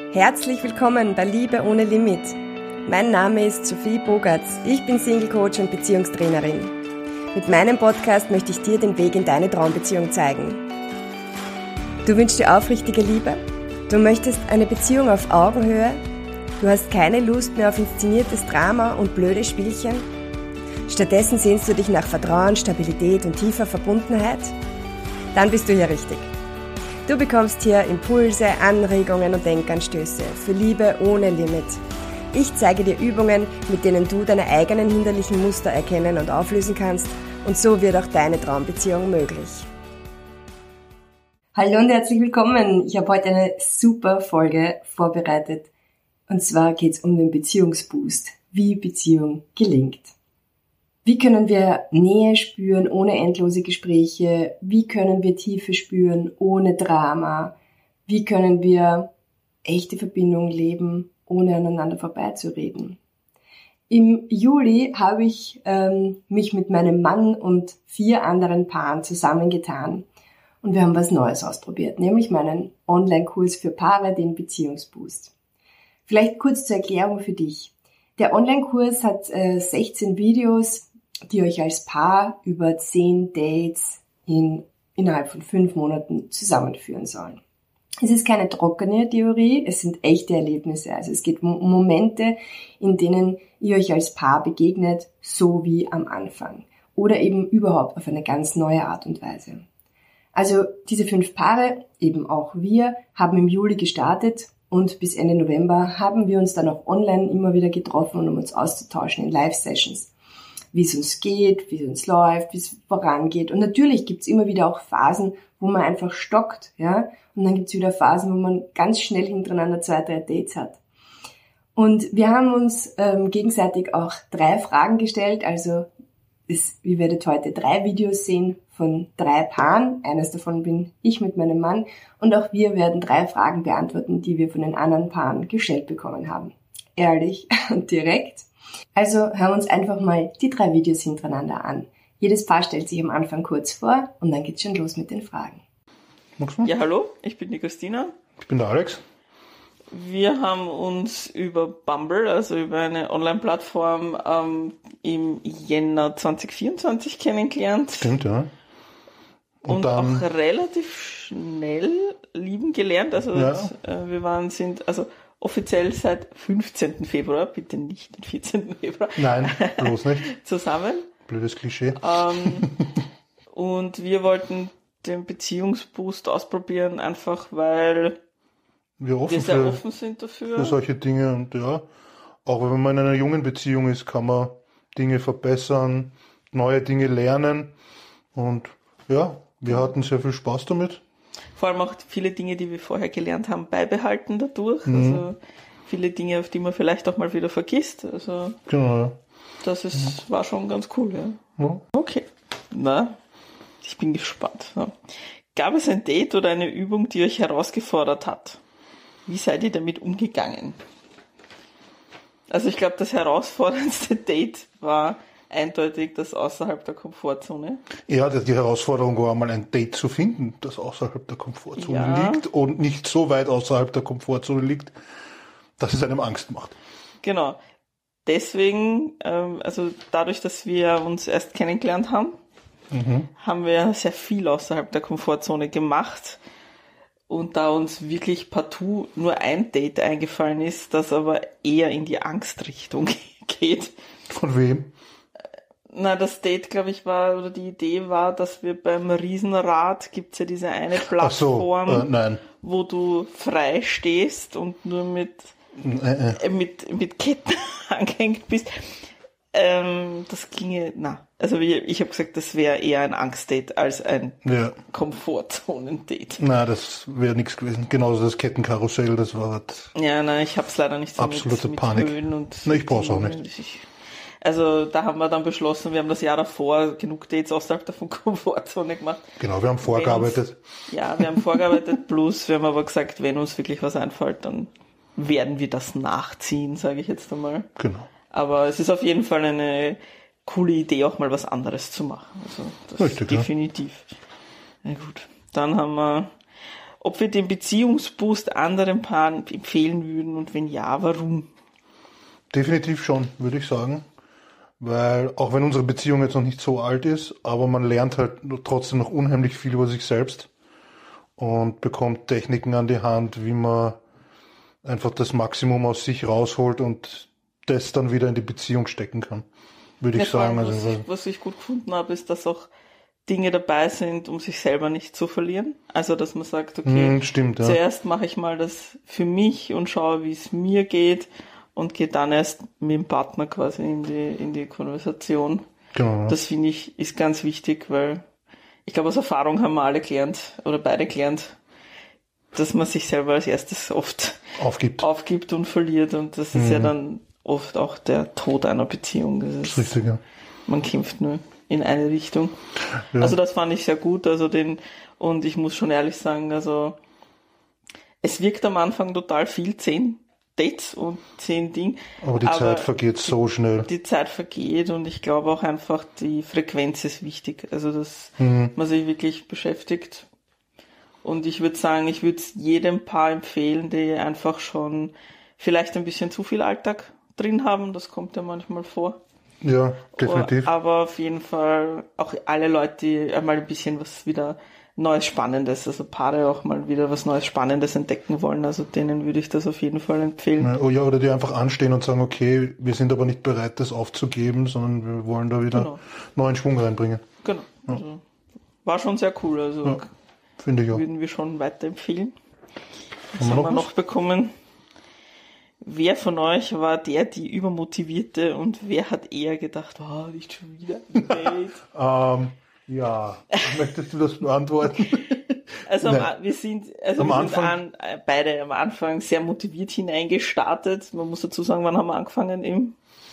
Herzlich willkommen bei Liebe ohne Limit. Mein Name ist Sophie Bogartz. Ich bin Single-Coach und Beziehungstrainerin. Mit meinem Podcast möchte ich dir den Weg in deine Traumbeziehung zeigen. Du wünschst dir aufrichtige Liebe? Du möchtest eine Beziehung auf Augenhöhe? Du hast keine Lust mehr auf inszeniertes Drama und blöde Spielchen? Stattdessen sehnst du dich nach Vertrauen, Stabilität und tiefer Verbundenheit? Dann bist du hier richtig. Du bekommst hier Impulse, Anregungen und Denkanstöße für Liebe ohne Limit. Ich zeige dir Übungen, mit denen du deine eigenen hinderlichen Muster erkennen und auflösen kannst, und so wird auch deine Traumbeziehung möglich. Hallo und herzlich willkommen. Ich habe heute eine super Folge vorbereitet. Und zwar geht es um den Beziehungsboost, wie Beziehung gelingt. Wie können wir Nähe spüren ohne endlose Gespräche? Wie können wir Tiefe spüren ohne Drama? Wie können wir echte Verbindung leben, ohne aneinander vorbeizureden? Im Juli habe ich mich mit meinem Mann und 4 anderen Paaren zusammengetan und wir haben was Neues ausprobiert, nämlich meinen Online-Kurs für Paare, den Beziehungsboost. Vielleicht kurz zur Erklärung für dich. Der Online-Kurs hat 16 Videos, die euch als Paar über 10 Dates innerhalb von 5 Monaten zusammenführen sollen. Es ist keine trockene Theorie, es sind echte Erlebnisse. Also es geht um Momente, in denen ihr euch als Paar begegnet, so wie am Anfang. Oder eben überhaupt auf eine ganz neue Art und Weise. Also diese 5 Paare, eben auch wir, haben im Juli gestartet und bis Ende November haben wir uns dann auch online immer wieder getroffen, um uns auszutauschen in Live-Sessions. Wie es uns geht, wie es uns läuft, wie es vorangeht. Und natürlich gibt's immer wieder auch Phasen, wo man einfach stockt, ja. Und dann gibt's wieder Phasen, wo man ganz schnell hintereinander 2, 3 Dates hat. Und wir haben uns gegenseitig auch 3 Fragen gestellt. Also ihr werdet heute 3 Videos sehen von 3 Paaren. Eines davon bin ich mit meinem Mann. Und auch wir werden 3 Fragen beantworten, die wir von den anderen Paaren gestellt bekommen haben. Ehrlich und direkt. Also hören wir uns einfach mal die 3 Videos hintereinander an. Jedes Paar stellt sich am Anfang kurz vor und dann geht's schon los mit den Fragen. Ja, hallo, ich bin die Christina. Ich bin der Alex. Wir haben uns über Bumble, also über eine Online-Plattform, im Jänner 2024 kennengelernt. Stimmt, ja. Und dann auch relativ schnell lieben gelernt. Also ja. Wir sind offiziell seit 15. Februar, bitte nicht den 14. Februar. Nein, bloß nicht. Zusammen. Blödes Klischee. Und wir wollten den Beziehungsboost ausprobieren, einfach weil wir sehr offen sind dafür. Für solche Dinge. Und ja, auch wenn man in einer jungen Beziehung ist, kann man Dinge verbessern, neue Dinge lernen. Und ja, wir hatten sehr viel Spaß damit. Vor allem auch viele Dinge, die wir vorher gelernt haben, beibehalten dadurch. Also viele Dinge, auf die man vielleicht auch mal wieder vergisst. Also genau, ja. Das war schon ganz cool, ja. Ja. Okay, na, ich bin gespannt. Ja. Gab es ein Date oder eine Übung, die euch herausgefordert hat? Wie seid ihr damit umgegangen? Also ich glaube, das herausforderndste Date war eindeutig das außerhalb der Komfortzone. Ja, die Herausforderung war mal ein Date zu finden, das außerhalb der Komfortzone liegt und nicht so weit außerhalb der Komfortzone liegt, dass es einem Angst macht. Genau. Deswegen, also dadurch, dass wir uns erst kennengelernt haben, haben wir sehr viel außerhalb der Komfortzone gemacht. Und da uns wirklich partout nur ein Date eingefallen ist, das aber eher in die Angstrichtung geht. Von wem? Na, das Date, glaube ich, die Idee war, dass wir beim Riesenrad, gibt's ja diese eine Plattform, wo du frei stehst und nur mit Ketten angehängt bist. Das ginge, also ich habe gesagt, das wäre eher ein Angstdate als ein Komfortzonendate. Na, das wäre nichts gewesen. Genauso das Kettenkarussell, das war Ja, ich habe es leider nicht so absolute mit Panik. Höhen und ich brauche es auch nicht. Also da haben wir dann beschlossen, wir haben das Jahr davor genug Dates außerhalb der Komfortzone gemacht. Genau, wir haben vorgearbeitet. Wir haben vorgearbeitet, plus wir haben aber gesagt, wenn uns wirklich was einfällt, dann werden wir das nachziehen, sage ich jetzt einmal. Genau. Aber es ist auf jeden Fall eine coole Idee, auch mal was anderes zu machen. Also das richtig, definitiv. Ja. Na gut, dann haben wir ob wir den Beziehungsboost anderen Paaren empfehlen würden und wenn ja, warum? Definitiv schon, würde ich sagen. Weil auch wenn unsere Beziehung jetzt noch nicht so alt ist, aber man lernt halt trotzdem noch unheimlich viel über sich selbst und bekommt Techniken an die Hand, wie man einfach das Maximum aus sich rausholt und das dann wieder in die Beziehung stecken kann, würde ich sagen. Was ich gut gefunden habe, ist, dass auch Dinge dabei sind, um sich selber nicht zu verlieren. Also, dass man sagt, okay, stimmt, ja. Zuerst mache ich mal das für mich und schaue, wie es mir geht und gehe dann erst mit dem Partner quasi in die Konversation. Genau. Das finde ich, ist ganz wichtig, weil ich glaube, aus Erfahrung haben wir alle gelernt, oder beide gelernt, dass man sich selber als erstes oft aufgibt und verliert. Und das ist ja dann oft auch der Tod einer Beziehung. Das ist richtig, ja. Man kämpft nur in eine Richtung. Ja. Also das fand ich sehr gut. Und ich muss schon ehrlich sagen, also es wirkt am Anfang total viel, 10 Dates und 10 Dinge. Aber die Zeit vergeht so schnell. Die Zeit vergeht und ich glaube auch einfach, die Frequenz ist wichtig. Also, dass man sich wirklich beschäftigt. Und ich würde sagen, ich würde es jedem Paar empfehlen, die einfach schon vielleicht ein bisschen zu viel Alltag drin haben. Das kommt ja manchmal vor. Ja, definitiv. Aber auf jeden Fall auch alle Leute, die einmal ein bisschen was wieder Neues, Spannendes, also Paare auch mal wieder was Neues, Spannendes entdecken wollen, also denen würde ich das auf jeden Fall empfehlen. Oh ja, oder die einfach anstehen und sagen, okay, wir sind aber nicht bereit, das aufzugeben, sondern wir wollen da wieder neuen Schwung reinbringen. Genau. Ja. Also, war schon sehr cool, also ja, finde ich auch. Würden wir schon weiterempfehlen. Was haben wir noch bekommen? Wer von euch war die Übermotivierte und wer hat eher gedacht, nicht schon wieder ein Date? Ja, möchtest du das beantworten? Also wir sind beide am Anfang sehr motiviert hineingestartet. Man muss dazu sagen, wann haben wir angefangen? Im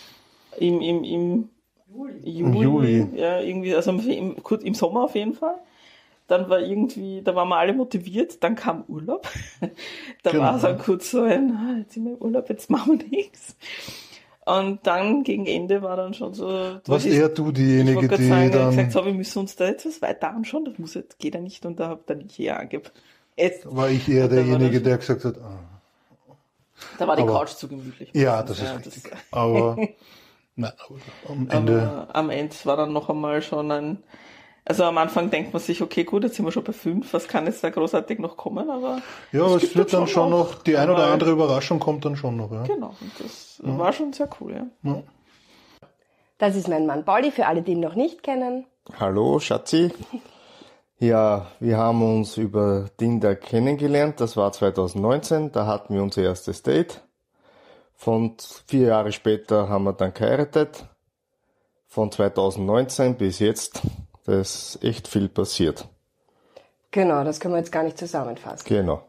Juli. Ja, irgendwie, also im Sommer auf jeden Fall. Dann da waren wir alle motiviert, dann kam Urlaub. War es dann kurz so jetzt sind wir im Urlaub, jetzt machen wir nichts. Und dann gegen Ende war dann schon so... Was eher du diejenige, die dann... gesagt, so, wir müssen uns da jetzt was weiter anschauen, geht ja nicht, und da habe dann ich eher angegeben. War ich eher derjenige, der gesagt hat... Da war die Couch zu gemütlich. Ja, das ist richtig. Aber am Ende... Am Ende war dann noch einmal schon also am Anfang denkt man sich, okay, gut, jetzt sind wir schon bei 5, was kann jetzt da großartig noch kommen, aber... Ja, es wird dann schon noch, die ein oder andere Überraschung kommt dann schon noch, ja. Genau, und das war schon sehr cool, ja. Das ist mein Mann Pauli, für alle, die ihn noch nicht kennen. Hallo, Schatzi. Ja, wir haben uns über Tinder kennengelernt, das war 2019, da hatten wir unser erstes Date. Von 4 Jahre später haben wir dann geheiratet. Von 2019 bis jetzt... Da ist echt viel passiert. Genau, das können wir jetzt gar nicht zusammenfassen. Genau.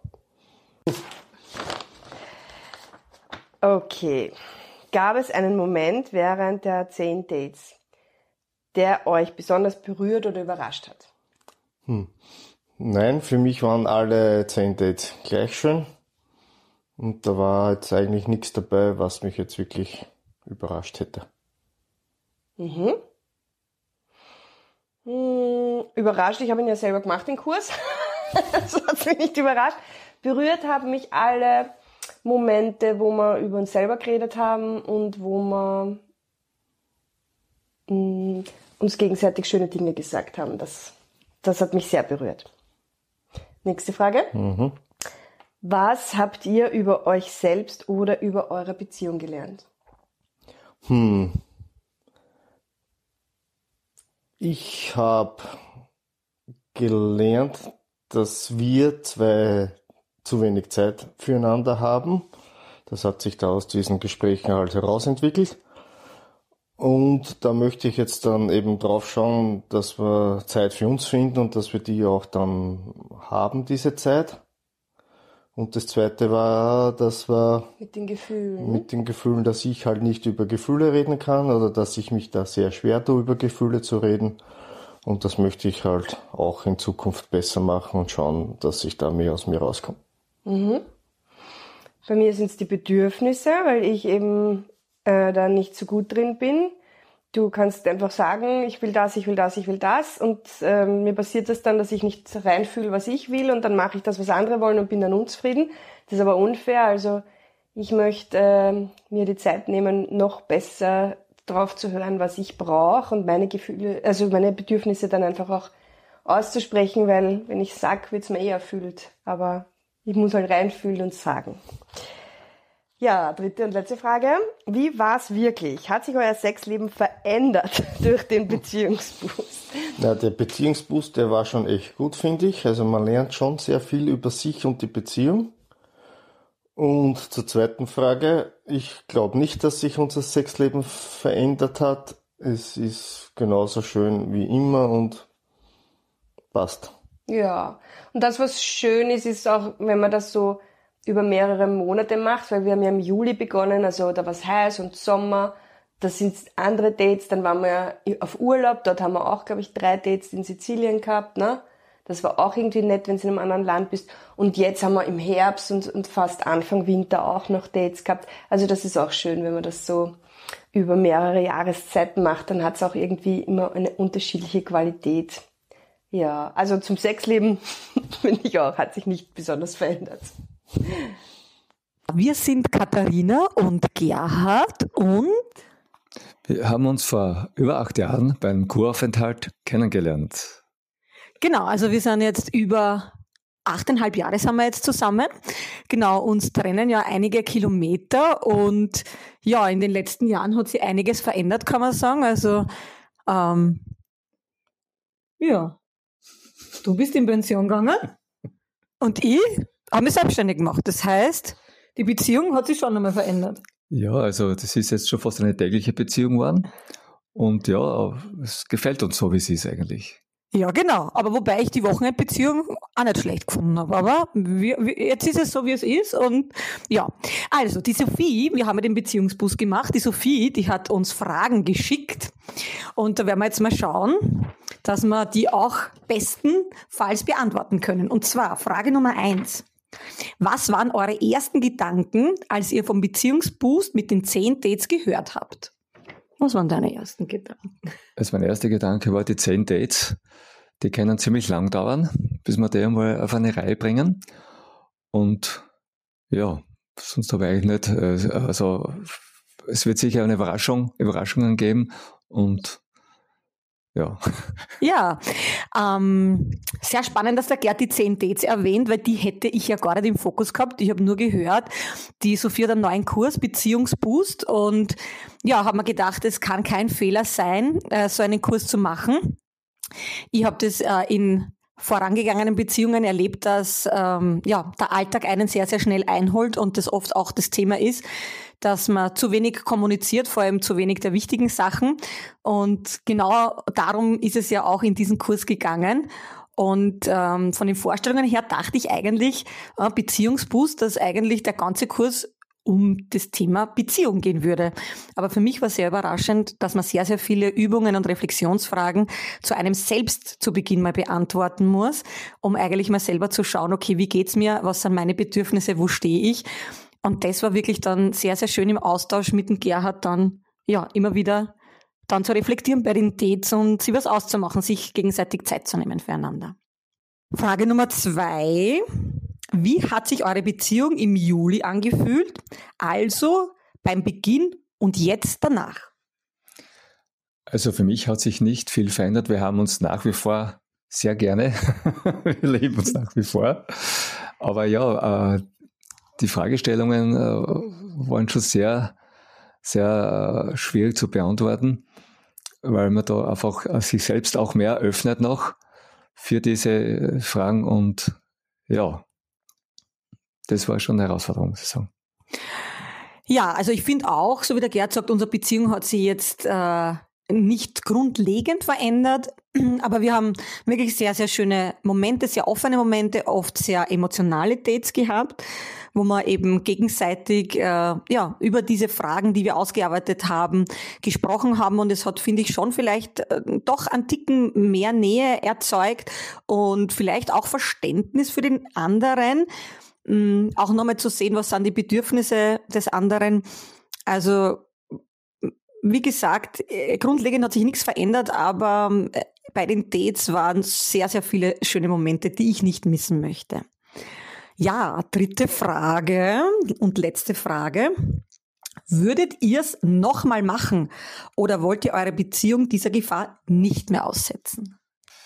Okay. Gab es einen Moment während der 10 Dates, der euch besonders berührt oder überrascht hat? Nein, für mich waren alle 10 Dates gleich schön. Und da war jetzt eigentlich nichts dabei, was mich jetzt wirklich überrascht hätte. Überrascht, ich habe ihn ja selber gemacht, den Kurs. Das hat mich nicht überrascht. Berührt haben mich alle Momente, wo wir über uns selber geredet haben und wo wir uns gegenseitig schöne Dinge gesagt haben. Das hat mich sehr berührt. Nächste Frage. Was habt ihr über euch selbst oder über eure Beziehung gelernt? Ich habe gelernt, dass wir zwei zu wenig Zeit füreinander haben. Das hat sich da aus diesen Gesprächen halt herausentwickelt. Und da möchte ich jetzt dann eben drauf schauen, dass wir Zeit für uns finden und dass wir die auch dann haben, diese Zeit. Und das Zweite war, dass wir mit den Gefühlen, dass ich halt nicht über Gefühle reden kann oder dass ich mich da sehr schwer tue, über Gefühle zu reden. Und das möchte ich halt auch in Zukunft besser machen und schauen, dass ich da mehr aus mir rauskomme. Bei mir sind es die Bedürfnisse, weil ich eben da nicht so gut drin bin. Du kannst einfach sagen, ich will das, ich will das, ich will das und mir passiert das dann, dass ich nicht reinfühle, was ich will und dann mache ich das, was andere wollen und bin dann unzufrieden. Das ist aber unfair, also ich möchte mir die Zeit nehmen, noch besser drauf zu hören, was ich brauche und meine Gefühle, also meine Bedürfnisse dann einfach auch auszusprechen, weil wenn ich sag, wird's mir erfüllt, aber ich muss halt reinfühlen und sagen. Ja, dritte und letzte Frage. Wie war's wirklich? Hat sich euer Sexleben verändert durch den Beziehungsboost? Ja, der Beziehungsboost, der war schon echt gut, finde ich. Also man lernt schon sehr viel über sich und die Beziehung. Und zur zweiten Frage, ich glaube nicht, dass sich unser Sexleben verändert hat. Es ist genauso schön wie immer und passt. Ja, und das, was schön ist, ist auch, wenn man das so über mehrere Monate macht, weil wir haben ja im Juli begonnen, also da war es heiß und Sommer, da sind andere Dates, dann waren wir ja auf Urlaub, dort haben wir auch, glaube ich, 3 Dates in Sizilien gehabt, ne? Das war auch irgendwie nett, wenn du in einem anderen Land bist. Und jetzt haben wir im Herbst und fast Anfang Winter auch noch Dates gehabt. Also das ist auch schön, wenn man das so über mehrere Jahreszeiten macht, dann hat es auch irgendwie immer eine unterschiedliche Qualität. Ja, also zum Sexleben, finde ich auch, hat sich nicht besonders verändert. Wir sind Katharina und Gerhard und wir haben uns vor über 8 Jahren beim Kuraufenthalt kennengelernt. genau, also wir sind jetzt über 8,5 Jahre sind wir jetzt zusammen. Genau, uns trennen ja einige Kilometer und ja, in den letzten Jahren hat sich einiges verändert, kann man sagen. Also ja, du bist in Pension gegangen und ich habe mich selbstständig gemacht. Das heißt, die Beziehung hat sich schon einmal verändert. Ja, also das ist jetzt schon fast eine tägliche Beziehung geworden. Und ja, es gefällt uns so, wie es ist eigentlich. Ja, genau. Aber wobei ich die Wochenendbeziehung auch nicht schlecht gefunden habe. Aber jetzt ist es so, wie es ist. Und ja, also die Sophie, wir haben ja den Beziehungsbus gemacht. Die Sophie, die hat uns Fragen geschickt. Und da werden wir jetzt mal schauen, dass wir die auch bestenfalls beantworten können. Und zwar Frage Nummer 1. Was waren eure ersten Gedanken, als ihr vom Beziehungsboost mit den 10 Dates gehört habt? Was waren deine ersten Gedanken? Also mein erster Gedanke war, die 10 Dates, die können ziemlich lang dauern, bis wir die einmal auf eine Reihe bringen. Und ja, sonst habe ich eigentlich nicht, also es wird sicher eine Überraschungen geben und ja. Ja, sehr spannend, dass der Gerd die 10 Dates erwähnt, weil die hätte ich ja gar nicht im Fokus gehabt. Ich habe nur gehört, die Sophie hat einen neuen Kurs, Beziehungsboost, und ja, habe mir gedacht, es kann kein Fehler sein, so einen Kurs zu machen. Ich habe das in vorangegangenen Beziehungen erlebt, dass der Alltag einen sehr, sehr schnell einholt und das oft auch das Thema ist, dass man zu wenig kommuniziert, vor allem zu wenig der wichtigen Sachen. Und genau darum ist es ja auch in diesen Kurs gegangen. Und von den Vorstellungen her dachte ich eigentlich, Beziehungsboost, dass eigentlich der ganze Kurs um das Thema Beziehung gehen würde. Aber für mich war sehr überraschend, dass man sehr, sehr viele Übungen und Reflexionsfragen zu einem selbst zu Beginn mal beantworten muss, um eigentlich mal selber zu schauen, okay, wie geht's mir, was sind meine Bedürfnisse, wo stehe ich? Und das war wirklich dann sehr, sehr schön im Austausch mit dem Gerhard dann, ja, immer wieder dann zu reflektieren bei den Dates und sich was auszumachen, sich gegenseitig Zeit zu nehmen füreinander. Frage Nummer 2. Wie hat sich eure Beziehung im Juli angefühlt? Also beim Beginn und jetzt danach? Also für mich hat sich nicht viel verändert. Wir haben uns nach wie vor sehr gerne. Wir lieben uns nach wie vor. Aber ja, die Fragestellungen waren schon sehr, sehr schwierig zu beantworten, weil man da einfach sich selbst auch mehr öffnet noch für diese Fragen und ja, das war schon eine Herausforderung, muss ich sagen. Ja, also ich finde auch, so wie der Gerd sagt, unsere Beziehung hat sich jetzt nicht grundlegend verändert, aber wir haben wirklich sehr, sehr schöne Momente, sehr offene Momente, oft sehr emotionale Dates gehabt, wo wir eben gegenseitig über diese Fragen, die wir ausgearbeitet haben, gesprochen haben, und es hat, finde ich, schon vielleicht doch einen Ticken mehr Nähe erzeugt und vielleicht auch Verständnis für den anderen, auch nochmal zu sehen, was sind die Bedürfnisse des anderen. Also wie gesagt, grundlegend hat sich nichts verändert, aber bei den Dates waren sehr, sehr viele schöne Momente, die ich nicht missen möchte. Ja, dritte Frage und letzte Frage. Würdet ihr es nochmal machen oder wollt ihr eure Beziehung dieser Gefahr nicht mehr aussetzen?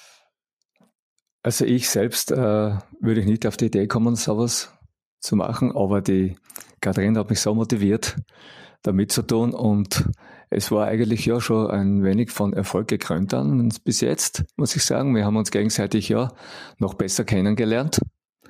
Also ich selbst würde ich nicht auf die Idee kommen, sowas zu machen, aber die Katrin hat mich so motiviert, da mitzutun und es war eigentlich ja schon ein wenig von Erfolg gekrönt dann bis jetzt, muss ich sagen. Wir haben uns gegenseitig ja noch besser kennengelernt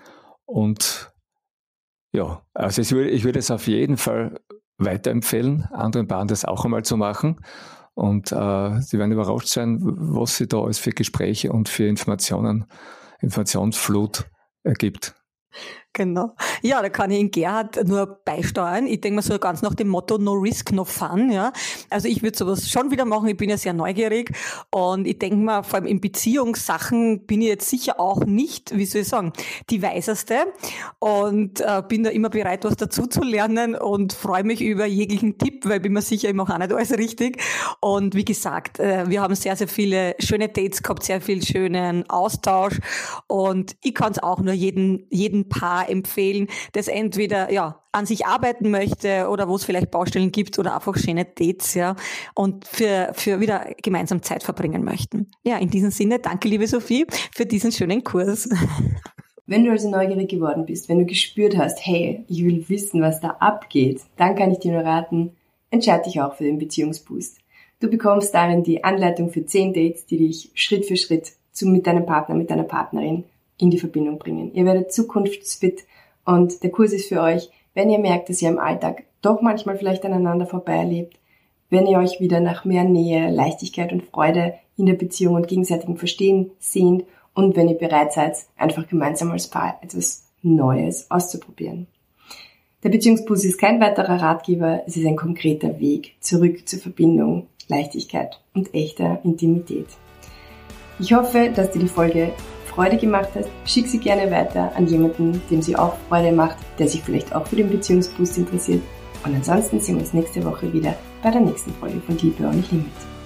und ja, also ich würde es auf jeden Fall weiterempfehlen, anderen Paaren das auch einmal zu machen und sie werden überrascht sein, was sie da alles für Gespräche und für Informationsflut ergibt. Genau. Ja, da kann ich in Gerhard nur beisteuern. Ich denke mal so ganz nach dem Motto No Risk, No Fun. Ja. Also ich würde sowas schon wieder machen. Ich bin ja sehr neugierig und ich denke mal, vor allem in Beziehungssachen bin ich jetzt sicher auch nicht, wie soll ich sagen, die Weiseste und bin da immer bereit, was dazu zu lernen und freue mich über jeglichen Tipp, weil bin mir sicher, ich mache auch nicht alles richtig. Und wie gesagt, wir haben sehr, sehr viele schöne Dates gehabt, sehr viel schönen Austausch und ich kann es auch nur jedem Paar empfehlen, das entweder ja an sich arbeiten möchte oder wo es vielleicht Baustellen gibt oder einfach schöne Dates, ja, und für wieder gemeinsam Zeit verbringen möchten. Ja, in diesem Sinne, danke liebe Sophie für diesen schönen Kurs. Wenn du also neugierig geworden bist, wenn du gespürt hast, hey, ich will wissen, was da abgeht, dann kann ich dir nur raten, entscheide dich auch für den Beziehungsboost. Du bekommst darin die Anleitung für 10 Dates, die dich Schritt für Schritt mit deinem Partner, mit deiner Partnerin in die Verbindung bringen. Ihr werdet zukunftsfit und der Kurs ist für euch, wenn ihr merkt, dass ihr im Alltag doch manchmal vielleicht aneinander vorbei erlebt, wenn ihr euch wieder nach mehr Nähe, Leichtigkeit und Freude in der Beziehung und gegenseitigem Verstehen sehnt und wenn ihr bereit seid, einfach gemeinsam als Paar etwas Neues auszuprobieren. Der Beziehungsboost ist kein weiterer Ratgeber, es ist ein konkreter Weg zurück zur Verbindung, Leichtigkeit und echter Intimität. Ich hoffe, dass dir die Folge Freude gemacht hat. Schick sie gerne weiter an jemanden, dem sie auch Freude macht, der sich vielleicht auch für den Beziehungsboost interessiert. Und ansonsten sehen wir uns nächste Woche wieder bei der nächsten Folge von Liebe ohne Limit.